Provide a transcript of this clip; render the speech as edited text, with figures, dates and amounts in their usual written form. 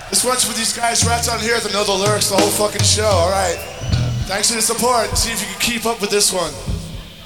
This one's for these guys right down here that know the lyrics the whole fucking show, alright? Thanks for the support. See if you can keep up with this one.